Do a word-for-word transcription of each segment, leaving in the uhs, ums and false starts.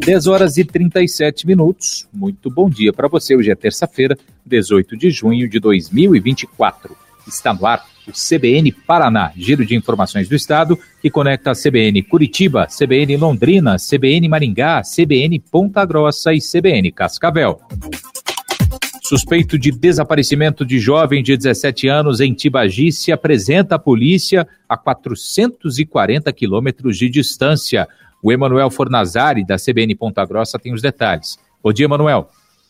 dez horas e trinta e sete minutos. Muito bom dia para você. Hoje é terça-feira, dezoito de junho de dois mil e vinte e quatro. Está no ar o C B N Paraná, giro de informações do estado, que conecta a C B N Curitiba, C B N Londrina, C B N Maringá, C B N Ponta Grossa e C B N Cascavel. Suspeito de desaparecimento de jovem de dezessete anos em Tibagi se apresenta à polícia a quatrocentos e quarenta quilômetros de distância. O Emanuel Fornazari, da C B N Ponta Grossa, tem os detalhes. Bom dia, Emanuel.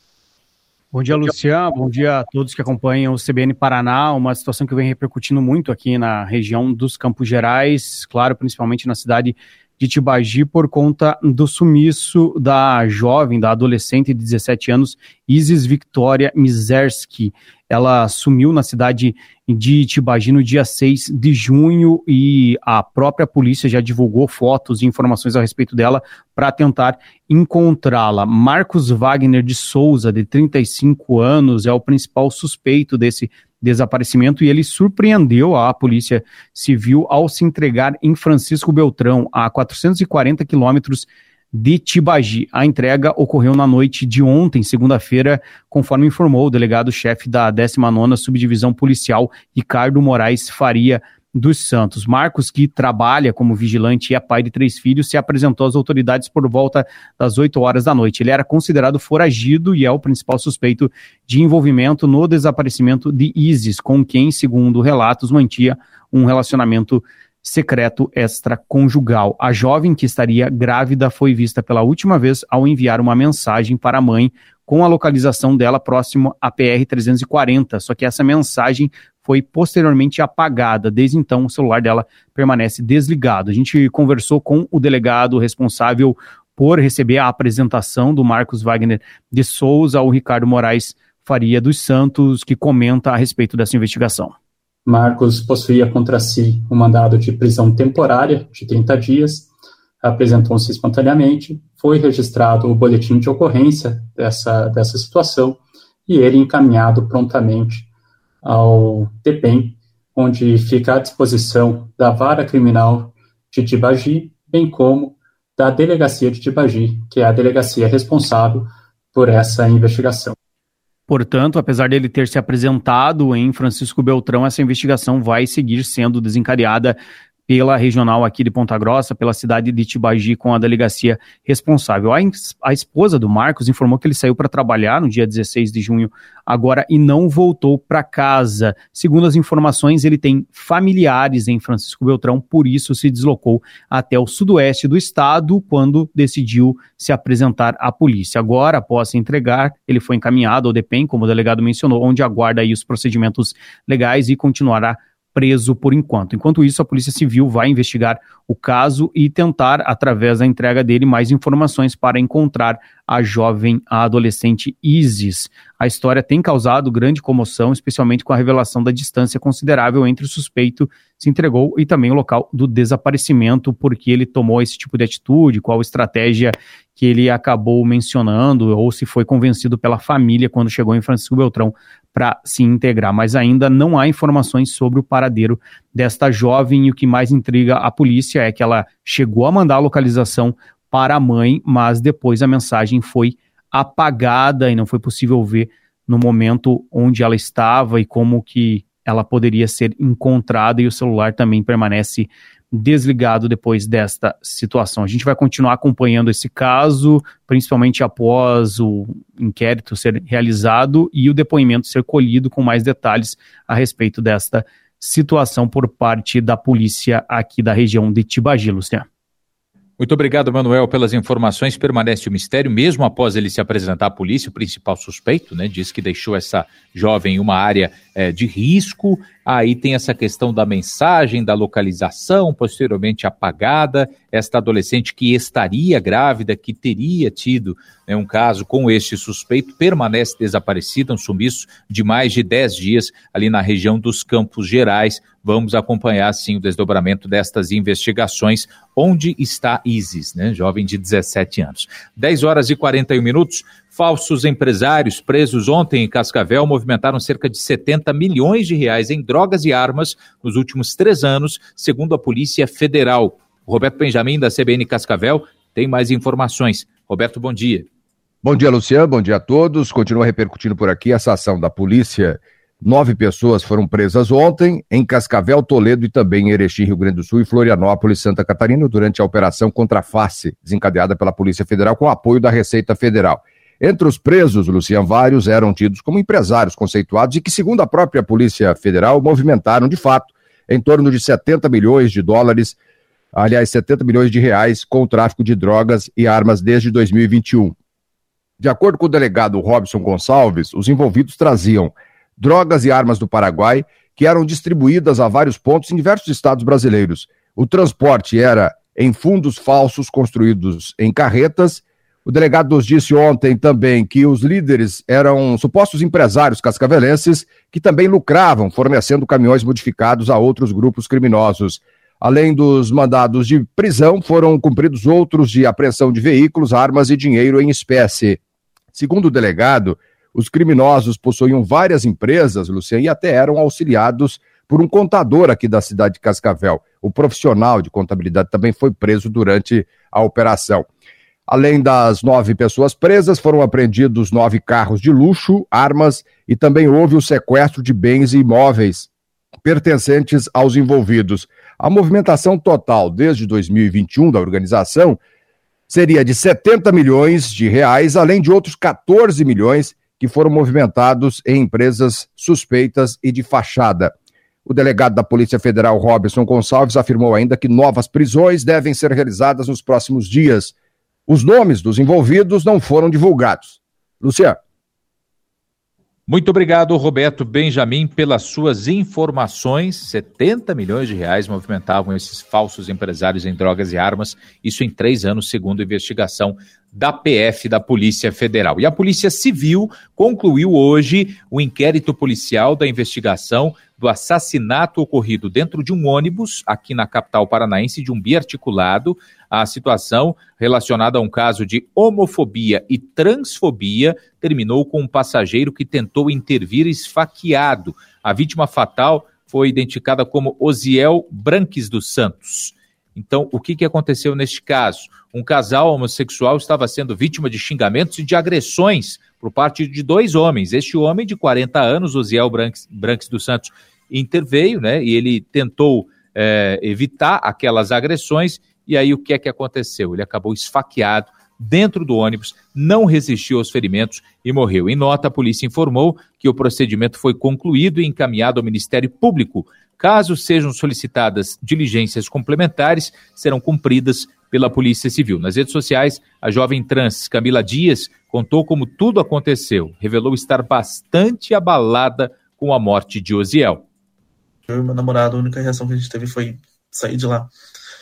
Bom dia, Luciano. Bom dia a todos que acompanham o C B N Paraná, uma situação que vem repercutindo muito aqui na região dos Campos Gerais, claro, principalmente na cidade de Tibagi, por conta do sumiço da jovem, da adolescente de dezessete anos, Isis Victoria Mizerski. Ela sumiu na cidade de Tibagi no dia seis de junho e a própria polícia já divulgou fotos e informações a respeito dela para tentar encontrá-la. Marcos Wagner de Souza, de trinta e cinco anos, é o principal suspeito desse desaparecimento e ele surpreendeu a Polícia Civil ao se entregar em Francisco Beltrão, a quatrocentos e quarenta quilômetros de Tibagi. A entrega ocorreu na noite de ontem, segunda-feira, conforme informou o delegado-chefe da décima nona Subdivisão Policial, Ricardo Moraes Faria dos Santos. Marcos, que trabalha como vigilante e é pai de três filhos, se apresentou às autoridades por volta das oito horas da noite. Ele era considerado foragido e é o principal suspeito de envolvimento no desaparecimento de Isis, com quem, segundo relatos, mantinha um relacionamento secreto extraconjugal. A jovem, que estaria grávida, foi vista pela última vez ao enviar uma mensagem para a mãe com a localização dela próximo à P R trezentos e quarenta, só que essa mensagem foi posteriormente apagada. Desde então, o celular dela permanece desligado. A gente conversou com o delegado responsável por receber a apresentação do Marcos Wagner de Souza, o Ricardo Moraes Faria dos Santos, que comenta a respeito dessa investigação. Marcos possuía contra si um mandado de prisão temporária de trinta dias, apresentou-se espontaneamente, foi registrado o boletim de ocorrência dessa, dessa situação e ele encaminhado prontamente ao T P E M, onde fica à disposição da Vara Criminal de Tibagi, bem como da Delegacia de Tibagi, que é a delegacia responsável por essa investigação. Portanto, apesar dele ter se apresentado em Francisco Beltrão, essa investigação vai seguir sendo desencadeada pela regional aqui de Ponta Grossa, pela cidade de Tibagi, com a delegacia responsável. A, a esposa do Marcos informou que ele saiu para trabalhar no dia dezesseis de junho agora e não voltou para casa. Segundo as informações, ele tem familiares em Francisco Beltrão, por isso se deslocou até o sudoeste do estado quando decidiu se apresentar à polícia. Agora, após se entregar, ele foi encaminhado ao D P E M, como o delegado mencionou, onde aguarda aí os procedimentos legais e continuará preso por enquanto. Enquanto isso, a Polícia Civil vai investigar o caso e tentar, através da entrega dele, mais informações para encontrar a jovem, a adolescente Isis. A história tem causado grande comoção, especialmente com a revelação da distância considerável entre o suspeito que se entregou e também o local do desaparecimento, porque ele tomou esse tipo de atitude, qual estratégia que ele acabou mencionando, ou se foi convencido pela família quando chegou em Francisco Beltrão para se integrar. Mas ainda não há informações sobre o paradeiro desta jovem, e o que mais intriga a polícia é que ela chegou a mandar a localização para a mãe, mas depois a mensagem foi apagada e não foi possível ver no momento onde ela estava e como que ela poderia ser encontrada, e o celular também permanece desligado depois desta situação. A gente vai continuar acompanhando esse caso, principalmente após o inquérito ser realizado e o depoimento ser colhido com mais detalhes a respeito desta situação por parte da polícia aqui da região de Tibagi, Luciano. Muito obrigado, Manuel, pelas informações. Permanece o mistério, mesmo após ele se apresentar à polícia, o principal suspeito, né, diz que deixou essa jovem em uma área é, de risco. Aí tem essa questão da mensagem, da localização, posteriormente apagada. Esta adolescente que estaria grávida, que teria tido né, um caso com este suspeito, permanece desaparecida, um sumiço de mais de dez dias ali na região dos Campos Gerais. Vamos acompanhar, sim, o desdobramento destas investigações. Onde está Isis, né? Jovem de dezessete anos. dez horas e quarenta e um minutos. Falsos empresários presos ontem em Cascavel movimentaram cerca de setenta milhões de reais em drogas e armas nos últimos três anos, segundo a Polícia Federal. O Roberto Benjamin, da C B N Cascavel, tem mais informações. Roberto, bom dia. Bom dia, Luciano, bom dia a todos. Continua repercutindo por aqui essa ação da polícia. Nove pessoas foram presas ontem em Cascavel, Toledo e também em Erechim, Rio Grande do Sul e Florianópolis, Santa Catarina, durante a operação contra a face, desencadeada pela Polícia Federal com apoio da Receita Federal. Entre os presos, Luciano, vários eram tidos como empresários conceituados e que, segundo a própria Polícia Federal, movimentaram, de fato, em torno de setenta milhões de dólares, aliás, setenta milhões de reais com o tráfico de drogas e armas desde dois mil e vinte e um. De acordo com o delegado Robson Gonçalves, os envolvidos traziam drogas e armas do Paraguai que eram distribuídas a vários pontos em diversos estados brasileiros. O transporte era em fundos falsos construídos em carretas. O delegado nos disse ontem também que os líderes eram supostos empresários cascavelenses que também lucravam fornecendo caminhões modificados a outros grupos criminosos. Além dos mandados de prisão, foram cumpridos outros de apreensão de veículos, armas e dinheiro em espécie. Segundo o delegado, os criminosos possuíam várias empresas, Luciano, e até eram auxiliados por um contador aqui da cidade de Cascavel. O profissional de contabilidade também foi preso durante a operação. Além das nove pessoas presas, foram apreendidos nove carros de luxo, armas e também houve o sequestro de bens e imóveis pertencentes aos envolvidos. A movimentação total desde dois mil e vinte e um da organização seria de setenta milhões de reais, além de outros quatorze milhões que foram movimentados em empresas suspeitas e de fachada. O delegado da Polícia Federal, Robson Gonçalves, afirmou ainda que novas prisões devem ser realizadas nos próximos dias. Os nomes dos envolvidos não foram divulgados. Luciano. Muito obrigado, Roberto Benjamin, pelas suas informações. setenta milhões de reais movimentavam esses falsos empresários em drogas e armas, isso em três anos, segundo a investigação da P F, da Polícia Federal. E a Polícia Civil concluiu hoje o inquérito policial da investigação do assassinato ocorrido dentro de um ônibus aqui na capital paranaense, de um biarticulado. A situação relacionada a um caso de homofobia e transfobia terminou com um passageiro que tentou intervir esfaqueado. A vítima fatal foi identificada como Osiel Branques dos Santos. Então, o que, que aconteceu neste caso? Um casal homossexual estava sendo vítima de xingamentos e de agressões por parte de dois homens. Este homem de quarenta anos, Osiel Branques, Branques dos Santos, interveio, né? E ele tentou é, evitar aquelas agressões. E aí o que é que aconteceu? Ele acabou esfaqueado dentro do ônibus, não resistiu aos ferimentos e morreu. Em nota, a polícia informou que o procedimento foi concluído e encaminhado ao Ministério Público. Caso sejam solicitadas diligências complementares, serão cumpridas pela Polícia Civil. Nas redes sociais, a jovem trans Camila Dias contou como tudo aconteceu. Revelou estar bastante abalada com a morte de Osiel. Eu e meu namorado, a única reação que a gente teve foi sair de lá.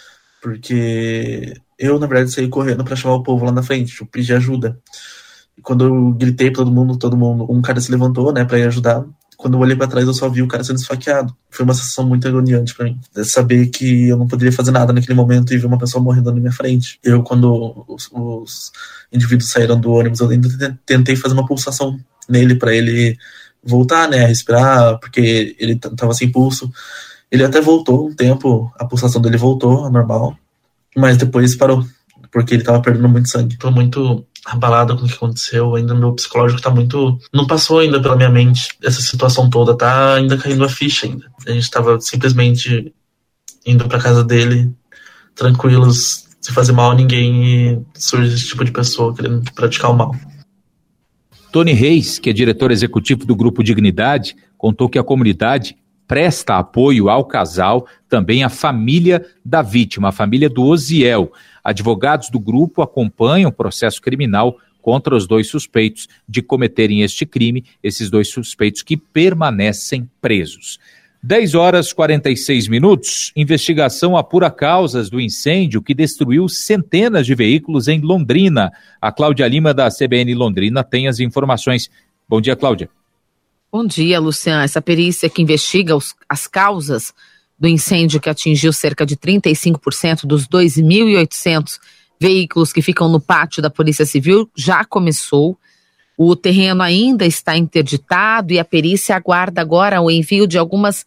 Porque eu, na verdade, saí correndo pra chamar o povo lá na frente, tipo, pedir ajuda. E quando eu gritei pra todo mundo, todo mundo, um cara se levantou, né, pra ir ajudar. Quando eu olhei pra trás, eu só vi o cara sendo esfaqueado. Foi uma sensação muito agoniante pra mim. De saber que eu não poderia fazer nada naquele momento e ver uma pessoa morrendo na minha frente. Eu, quando os, os indivíduos saíram do ônibus, eu ainda tentei fazer uma pulsação nele pra ele voltar, né, a respirar, porque ele t- tava sem pulso. Ele até voltou um tempo, a pulsação dele voltou ao normal, mas depois parou, porque ele tava perdendo muito sangue. Tô muito abalado com o que aconteceu, ainda meu psicológico tá muito... Não passou ainda pela minha mente essa situação toda, tá ainda caindo a ficha ainda. A gente tava simplesmente indo pra casa dele, tranquilos, sem fazer mal a ninguém, e surge esse tipo de pessoa querendo praticar o mal. Tony Reis, que é diretor executivo do Grupo Dignidade, contou que a comunidade presta apoio ao casal, também à família da vítima, a família do Osiel. Advogados do grupo acompanham o processo criminal contra os dois suspeitos de cometerem este crime, esses dois suspeitos que permanecem presos. dez horas e quarenta e seis minutos, investigação apura causas do incêndio que destruiu centenas de veículos em Londrina. A Cláudia Lima, da C B N Londrina, tem as informações. Bom dia, Cláudia. Bom dia, Luciano. Essa perícia que investiga os, as causas do incêndio que atingiu cerca de trinta e cinco por cento dos dois mil e oitocentos veículos que ficam no pátio da Polícia Civil já começou. O terreno ainda está interditado e a perícia aguarda agora o envio de algumas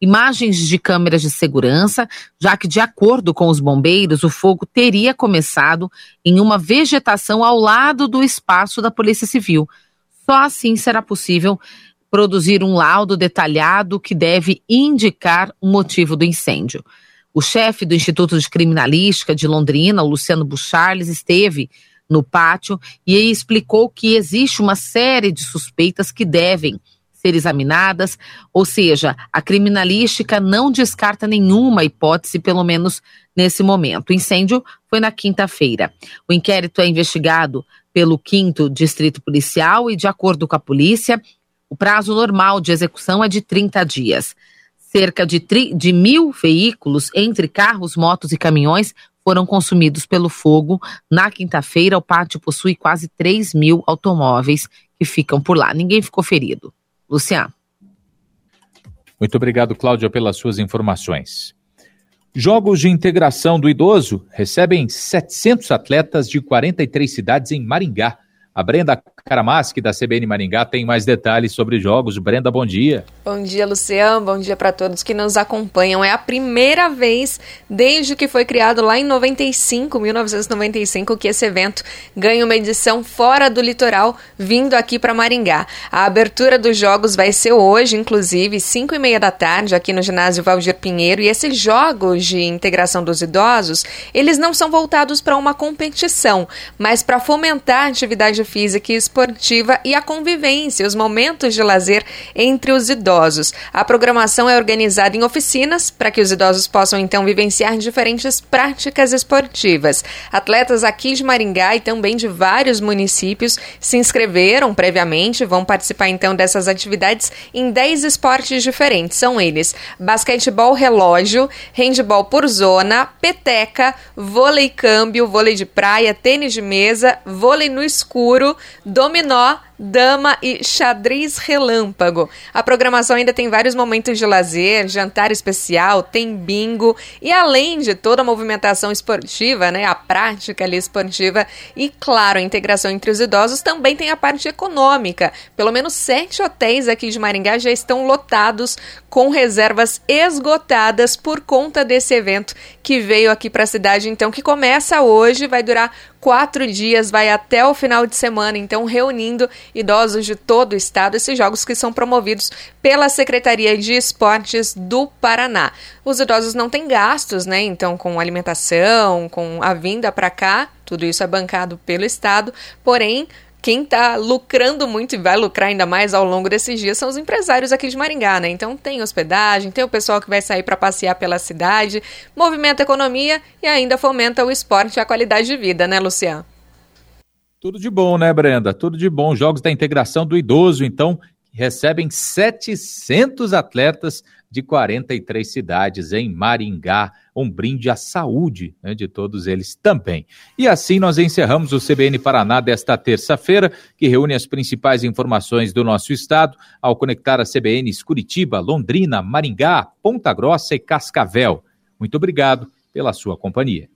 imagens de câmeras de segurança, já que, de acordo com os bombeiros, o fogo teria começado em uma vegetação ao lado do espaço da Polícia Civil. Só assim será possível produzir um laudo detalhado que deve indicar o motivo do incêndio. O chefe do Instituto de Criminalística de Londrina, Luciano Bucharles, esteve no pátio e explicou que existe uma série de suspeitas que devem ser examinadas, ou seja, a criminalística não descarta nenhuma hipótese, pelo menos nesse momento. O incêndio foi na quinta-feira. O inquérito é investigado pelo quinto Distrito Policial e, de acordo com a polícia, o prazo normal de execução é de trinta dias. Cerca de, tri- de mil veículos, entre carros, motos e caminhões, foram consumidos pelo fogo. Na quinta-feira, o pátio possui quase três mil automóveis que ficam por lá. Ninguém ficou ferido. Luciano. Muito obrigado, Cláudia, pelas suas informações. Jogos de integração do idoso recebem setecentos atletas de quarenta e três cidades em Maringá. A Brenda Karamaschi, da C B N Maringá, tem mais detalhes sobre jogos. Brenda, bom dia. Bom dia, Luciano. Bom dia para todos que nos acompanham. É a primeira vez desde que foi criado lá em noventa e cinco, mil novecentos e noventa e cinco, que esse evento ganha uma edição fora do litoral, vindo aqui para Maringá. A abertura dos jogos vai ser hoje, inclusive, cinco e meia da tarde, aqui no ginásio Valdir Pinheiro. E esses jogos de integração dos idosos, eles não são voltados para uma competição, mas para fomentar a atividade física e esportiva e a convivência, os momentos de lazer entre os idosos. A programação é organizada em oficinas para que os idosos possam então vivenciar diferentes práticas esportivas. Atletas aqui de Maringá e também de vários municípios se inscreveram previamente, vão participar então dessas atividades em dez esportes diferentes. São eles: basquetebol relógio, handebol por zona, peteca, vôlei câmbio, vôlei de praia, tênis de mesa, vôlei no escuro, dominó, dama e xadrez relâmpago. A programação ainda tem vários momentos de lazer, jantar especial, tem bingo e, além de toda a movimentação esportiva, né, a prática ali esportiva e, claro, a integração entre os idosos, também tem a parte econômica. Pelo menos sete hotéis aqui de Maringá já estão lotados com reservas esgotadas por conta desse evento que veio aqui para a cidade, então, que começa hoje, vai durar quatro dias, vai até o final de semana, então, reunindo idosos de todo o estado, esses jogos que são promovidos pela Secretaria de Esportes do Paraná. Os idosos não têm gastos, né? Então, com alimentação, com a vinda para cá, tudo isso é bancado pelo estado, porém, quem está lucrando muito e vai lucrar ainda mais ao longo desses dias são os empresários aqui de Maringá, né? Então tem hospedagem, tem o pessoal que vai sair para passear pela cidade, movimenta a economia e ainda fomenta o esporte e a qualidade de vida, né, Luciano? Tudo de bom, né, Brenda? Tudo de bom. Jogos da integração do idoso, então, recebem setecentos atletas de quarenta e três cidades em Maringá. Um brinde à saúde, né, de todos eles também. E assim nós encerramos o C B N Paraná desta terça-feira, que reúne as principais informações do nosso estado, ao conectar as C B Ns Curitiba, Londrina, Maringá, Ponta Grossa e Cascavel. Muito obrigado pela sua companhia.